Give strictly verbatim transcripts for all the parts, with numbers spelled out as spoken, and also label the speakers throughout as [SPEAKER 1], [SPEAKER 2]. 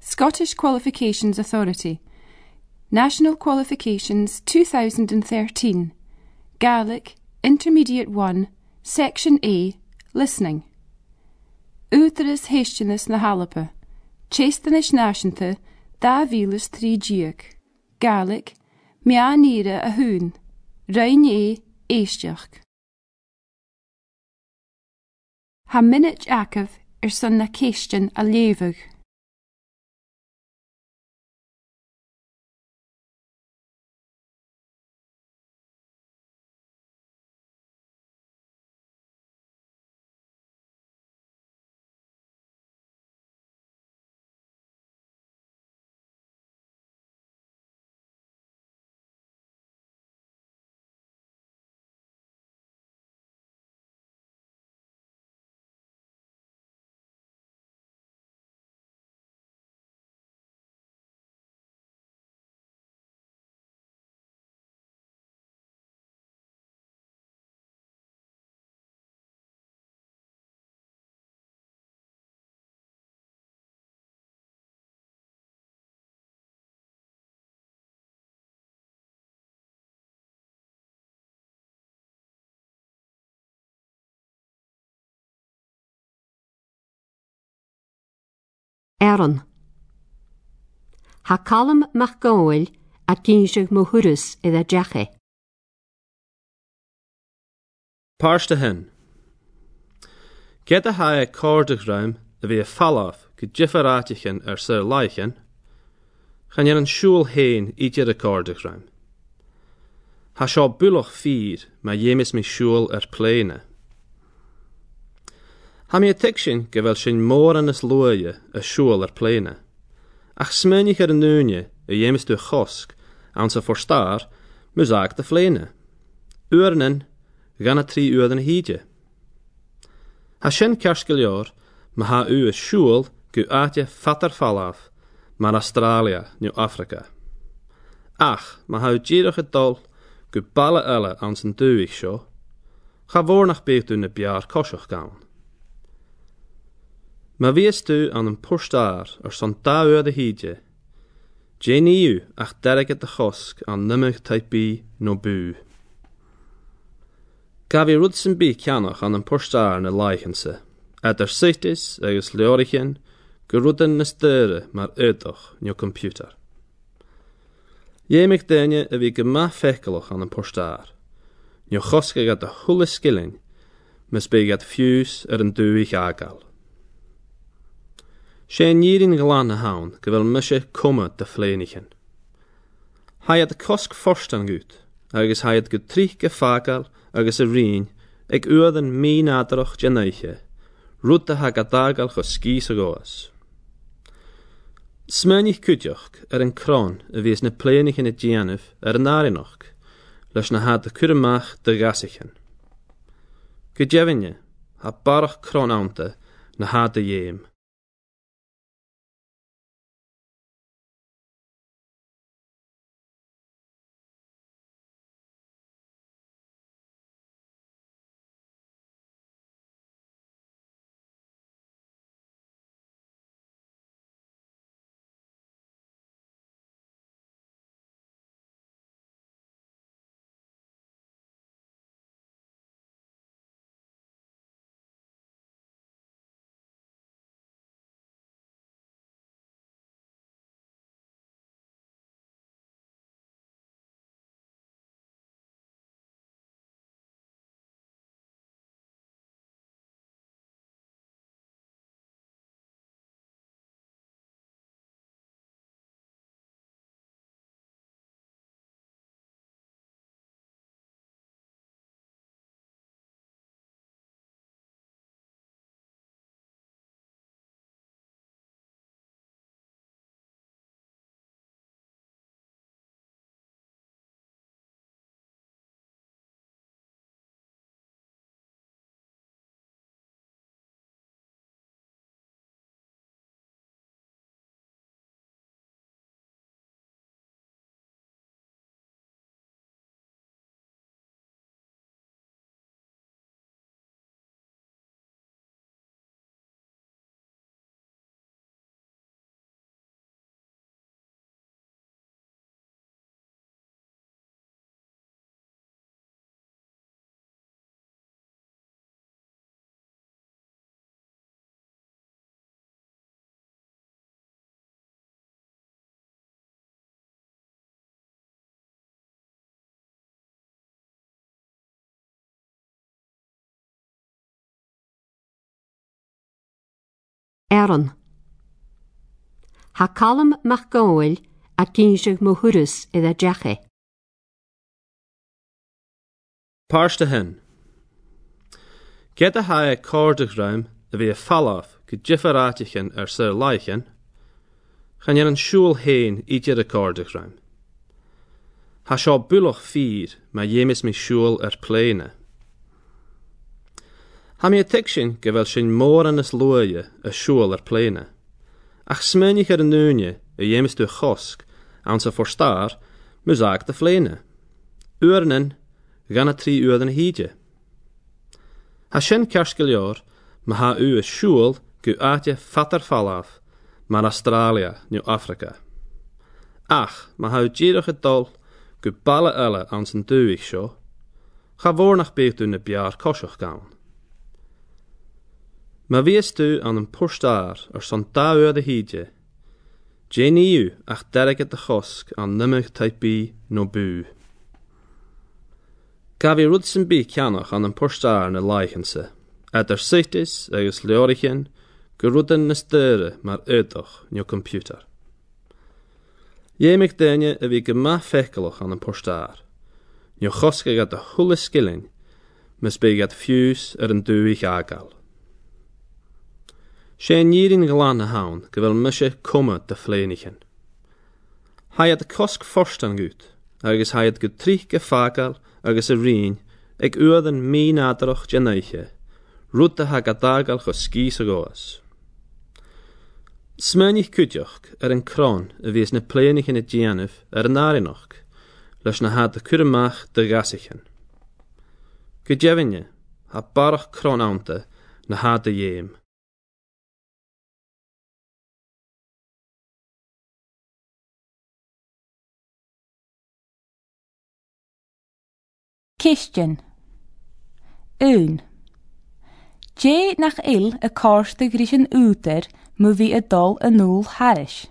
[SPEAKER 1] Scottish Qualifications Authority. National Qualifications two thousand thirteen. Gaelic, Intermediate one, Section A, Listening. Útaras Héisteannas na Hallapa. Chéstanis Náisianta, dá vílas trí díoch. Gaelic, Meanira a Hún. Rain é, Éisteach. Ha minute acaf er son na céistin a lévig.
[SPEAKER 2] Éireann. Ha Colm Mac Gáil a Cínseg mo Thuras i a deacha.
[SPEAKER 3] Páirste hen. Get a hae cordach ruim a bhí a fallaf go differáitichen ar sa laichen, chan ar an siúl hain idir a cordach ruim. Ha seo buloch fír ma dhémis mi siúl ar pléine. Ha mi a tic sin go bhfuil sin mór an is luaie a siúl ar pléine, ach smynich ar an núine a dhémis du chosk an sa forstar mus ag de pléine. Uernen gan a trí uur an híide. Ha sin kerskeljór ma ha u a siúl go aatje fatar fallaf mar Australia nu Afrika. Ach, ma ha u djírach a dol go balle elle an san duig seo, ga voornach beet u na biar kosoch gaan. Ma wees du an een postaar er son da uur de híide, Jé niu ach derige de chosk an nimmig type B no bu. Ga vi rudsen bi kianach an een postaar na laichense, et er sichtis agus leorichen gerudden na stere mar uitoch no computer. Jémig denje a vi gema fekkeloch an een postaar, no choske gat de hulle skilling, mis be gat fuse er een duig agal. Sé nírin glan na haun go bhfuil mise cuma de fléinichen. Haiad de cosk forstan gut, agus haiad go trich ge fagal agus a rin ag uadan mí nadarach genaiche, rúta ha gadagal go skís a goas. Smynich cudioch er an cron a vies na pléinichen a djianif er an arinoch, leis na had de curamach de gasichen. Gudjevinje, ha barach cron aunte na had de jem.
[SPEAKER 2] Éireann. Tá Colm Mac Gabháil a cínsig mo thuras i a deacha.
[SPEAKER 3] Páirste hen. Get a hae cordach ruim a bhí a fallaf go differáitichen ar sir laichen, chan ar an siúl hain idir a cordach ruim. Ha seo buloch fír ma dhémis mi siúl ar pléine. Ha mi a tic sin go bhfuil sin mór an is luaie a siúl ar pléine. Ach smynich ar an núne a dhémis du chosk an sa forstar musaag de fléine. Uurnen gan a trí uur an híide. Ha sin kerskeljór ma ha u a siúl go aatje fatar fallaf mar Australia nu Afrika. Ach, ma ha u dierig het dol go balle elle aan zijn duig sjo, ga voornach beet u ne bjaar kosoch gaan. Ma wees du aan een postaar er son da uur de hiedje, Janie u ach derget de chosk aan nimmig typi no bu. Ga vi rudsen bi kianoch aan een postaar ne leichense, et er sichtis agus leorichen, gerudden ne stere maar uitoch no computer. Jémig deinje a bhí go maith feicealach an an postaar. Nio chosca gad a thula skilling, mas bé gad fiús ar an dúich ágal. Sé nírin galán na haun go bhfuil mise cuma de fléinichen. Haiad a cosc forstan gut, agus haiad go trích go fágal agus a rín ag uadan mí nádarach genaiche, rúta ha gadagal go skís a goas. Smynich cwydioch ar an cron a fys na pléinich yn y dianaf ar an arinoch, leis na had y cwrymach dy gasichen. Gydjefinne, ha barach cron awnta na had y iem.
[SPEAKER 4] Christian. Un. Dé nach il y corste gris yn úter mu vi y dol y nŵl haris.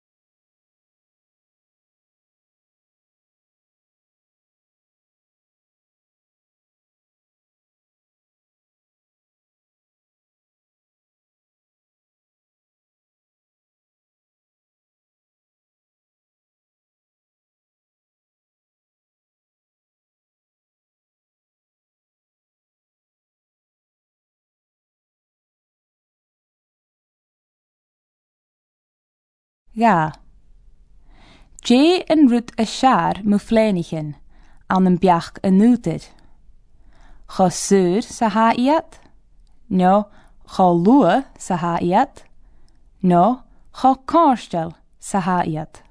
[SPEAKER 4] Ja. Dé yn rwyd y siar mu fléinichen, an yn biach y núter. Cho sur sa ha iad? No, cho lua sa ha iad? No, cho korstel sa ha iad?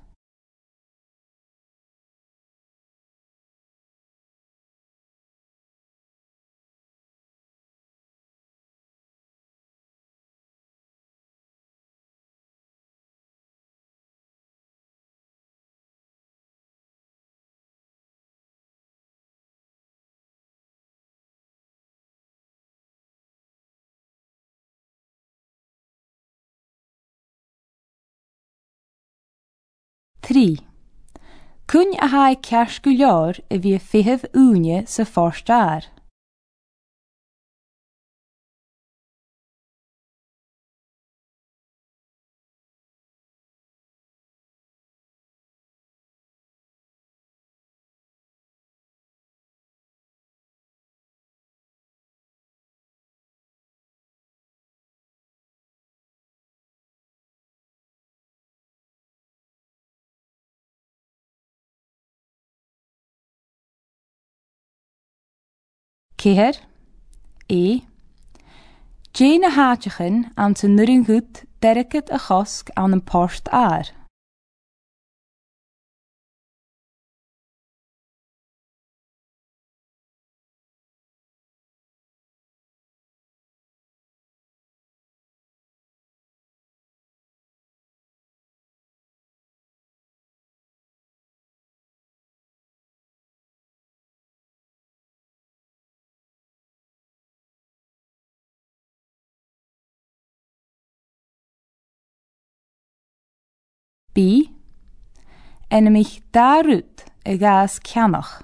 [SPEAKER 4] Tri. Cwn a hai cears gwlior y fi fihef úne sa forstar. Ceir, e. Dé na háteachan an sa nurin goed dereket a chosk an een post aar. B. En mich daaruit a gas ceannach.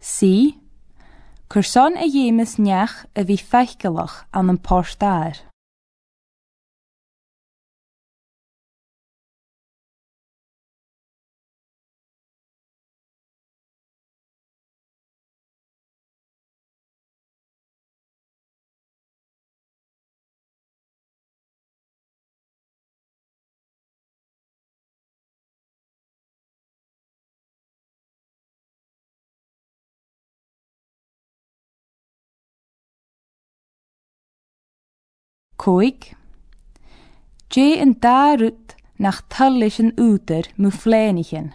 [SPEAKER 4] Si, cyrson y iemis niach y fi feichgelach an yn post dar. Coig. Je yn da rwt nach tyllis yn úter mu flenichen.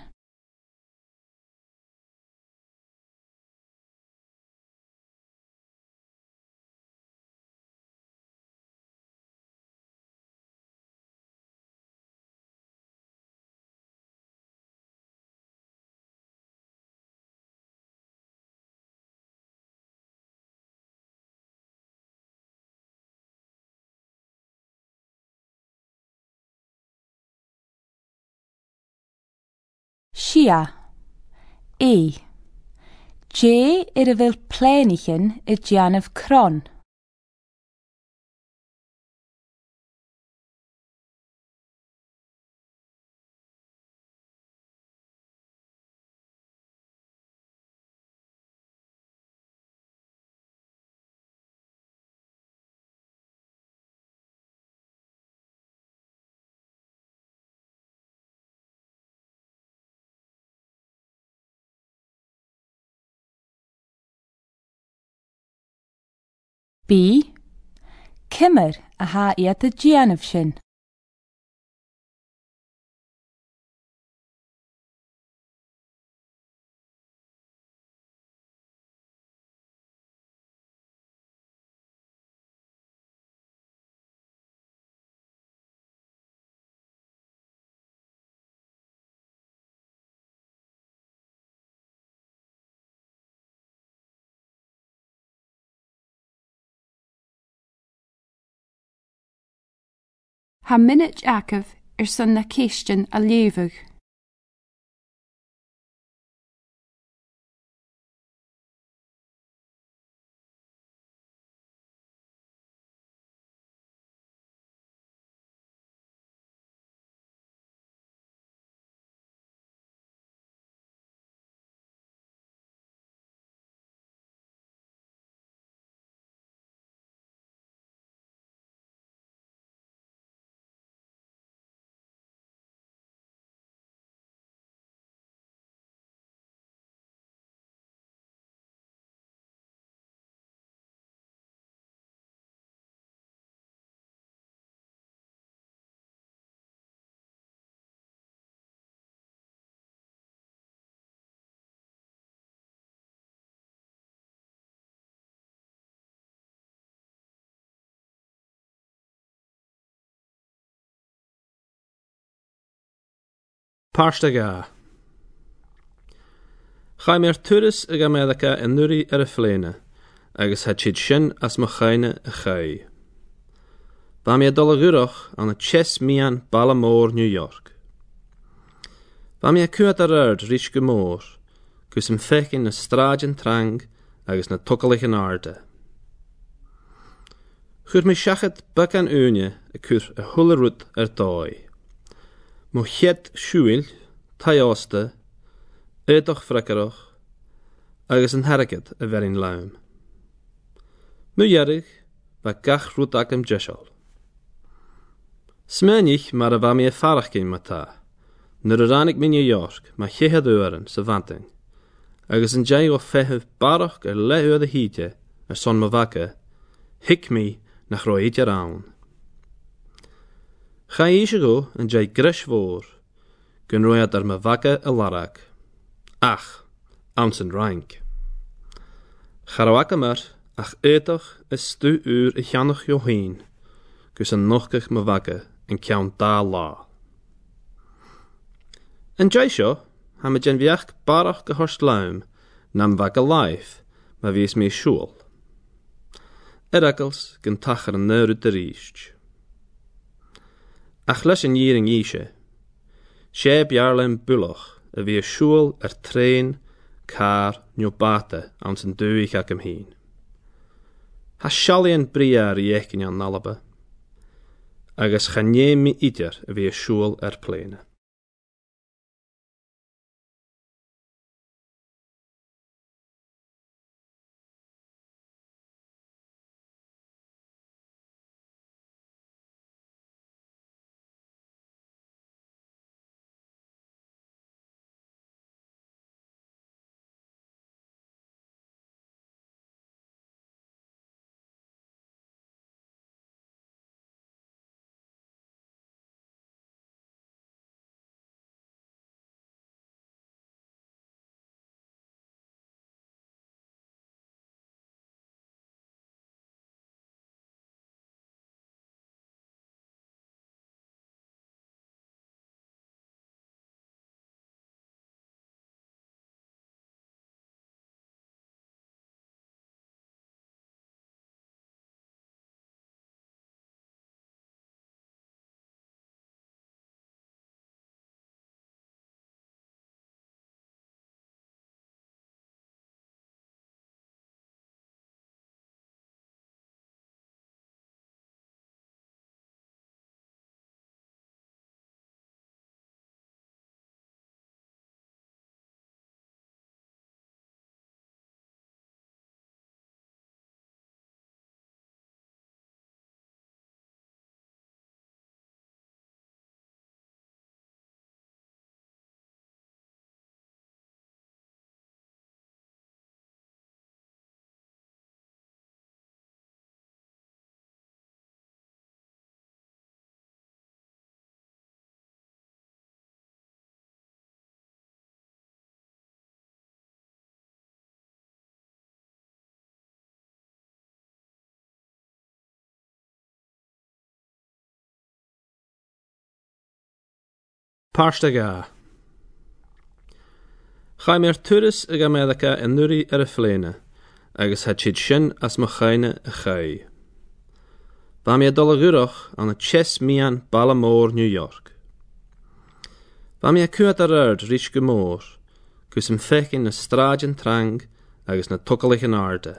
[SPEAKER 4] Sia. E. Je er y fel plenichen y gianaf cron. B. Kimmer a ha iat y gianaf sin.
[SPEAKER 1] Ha minute Jacob er son na question a lievig.
[SPEAKER 3] Páirste Cha mér turas ag America in nuri ar a phléine, agus het siad sin as mo chaine a chai. Ba mi a dul agurach an a chess mian Ballamore, New York. Ba mi a cuat a rard rich gomór, gus am fechin na strajan trang agus na tucalich an arde. Chur mi siachat bac an úne a cur a hullerút ar dói. Mo ched siúil, taiosta, éitoch frecarach, agus an haragad a verin laum. Mu jerig, ba gach rút ag am jesol. Smynich mar a va mi a farach gyn ma ta, nur a rannig mi New York, ma chehad uaren sa vanting, agus an jai o fehef barach ar le uad a hítje, ar son ma vaka, hic mi nach roi idja raun. Cha eisiau go yn jai gris fôr, gyn roiad ar ma vaga a larag. Ach, ans yn rank. Charawag yma'r, ach eitoch is stu uur i chanach jo heen, gus yn nochgach ma vaga yn ciawn da la. Yn jai sio, ha ma jen viach barach gehorst laum, nam vaga laif, ma vies mi siúl. Eragels gyn tachar yn nörud de riist. Ach leis an díring íse, sé bearlaim buloch a bhí siúil ar tréin car nio bata an sy'n dwy ag am hyn. Ha sialian briar i ecyn an nalaba, agos chanie mi idir y fi y siwl ar plena. Parsta ga. Chai me'r turis ag America yn nuri ar y fflena, agos had chyd sin as mo chaine y chai. Ba mi adolagwroch an y ches mian Balamore, New York. Ba mi a cwad ar ard rich gymor, cwys yn fecyn na strad yn trang agos na tocalich yn arda.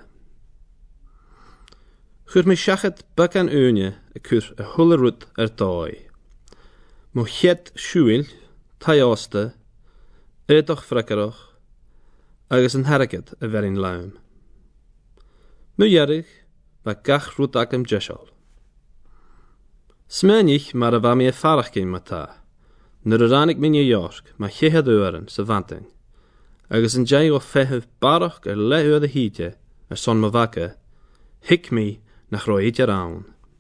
[SPEAKER 3] Chwyr mi siachat byc an unia y cwr y hwlerwyd ar doi. Mo ched siwyl, taiosta, edoch fracaroch, agos yn haragad y ferin lawn. Mw ierig, ba gach rwyd ag am jesol. Smynich mar a fa mi e farach gyn ma ta, nyr yr anig mi New York, ma chehad oeran sy fanting, agos yn jai o fehyf baroch ar le oed y hydau ar son ma faga, hic mi na chroi idir awn.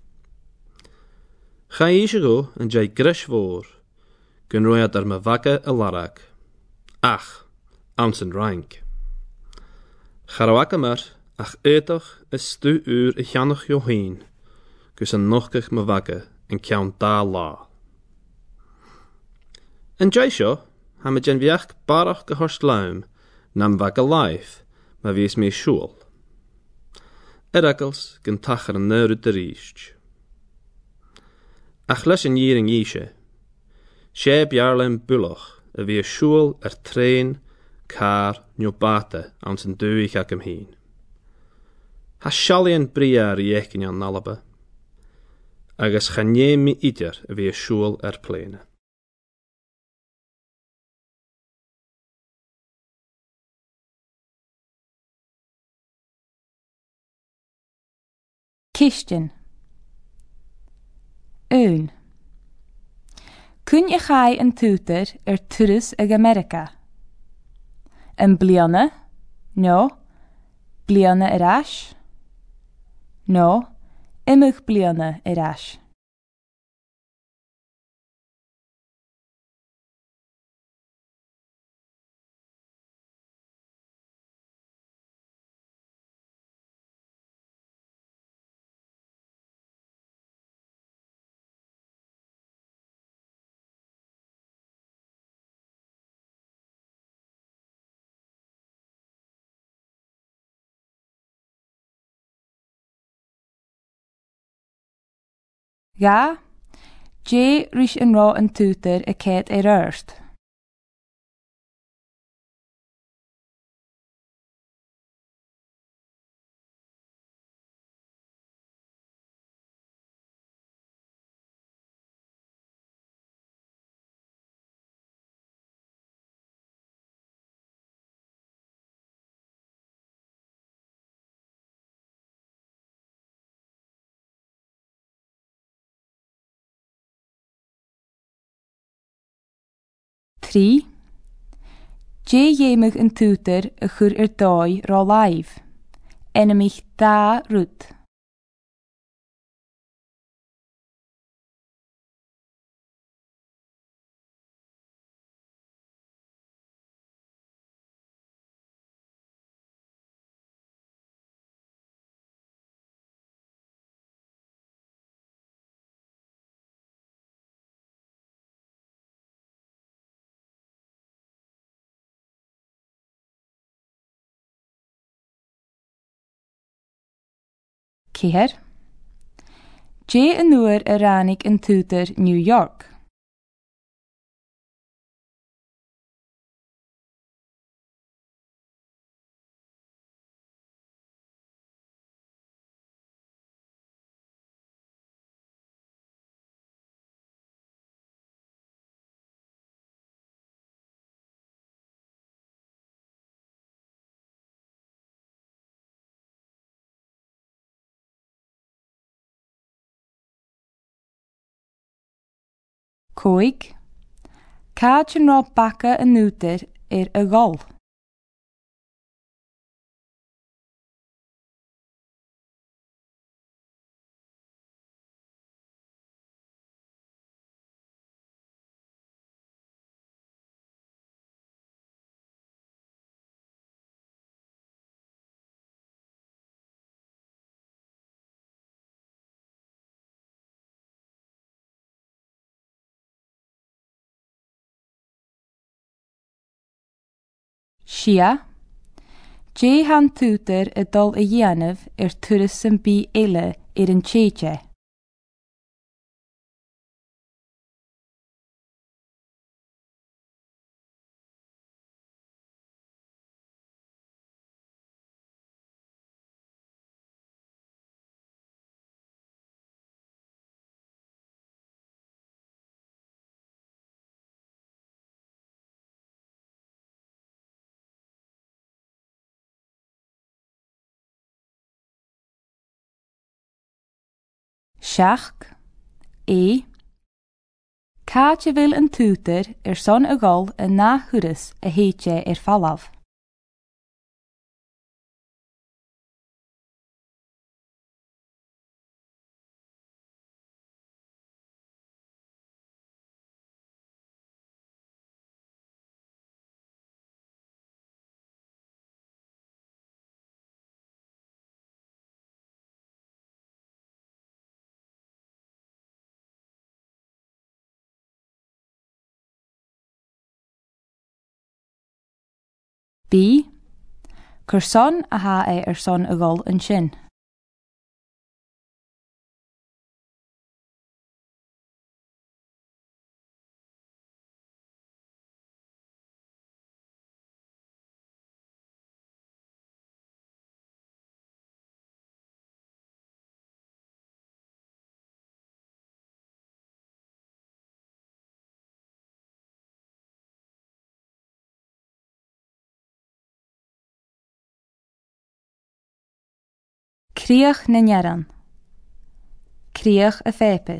[SPEAKER 3] Cha eisiau go yn jai grys fôr, gyn roiad ar ma faga y larag, ach, ans yn rank. Charawag yma'r, ach edoch ystw ŵr y chianoch jo hyn, gys yn nochgach ma faga yn ciawn da la. Yn jai sio, ha ma jen fiach baroch gyhorst lawn, nam faga laif, ma fies mi siwl. Er agels gyn tachar yn nyrwyd yr eist. Ach leis yn yring eisiau, sie biarlen bwloch y fi y siwl ar tren, car, nio bata ans yn dwych ag am hyn. Ha sialian briar i ecyn an nalaba, agos chanie mi idir y fi y siwl ar plena.
[SPEAKER 4] Cistyn. Wn. Cwn i chai yn tŵter yr turis ag America? Yn bliana? No. Bliana yr as? No. Imig bliana yr as. Ga, J rys yn ro yn tŵter y ced ei ryrst. Crí. Dé dhéimig an tútar a chur ar dói rá laibh. Enamich dá rút. Céir. Dé an nuair a rannig an tútar New York. Cóig. Cáid an rá baca an nútar ar a gol. Sia. Dé han tútar a dul a dhéanamh ar turas an bí eile ar an tséite. Seach. É. Cáid a bhfuil an tútar ar son a gol a ná thuras a héite ar fallabh. Bí. Cur son a ha é ar son a gol an sin. Críoch na ngearan. Críoch a fépa.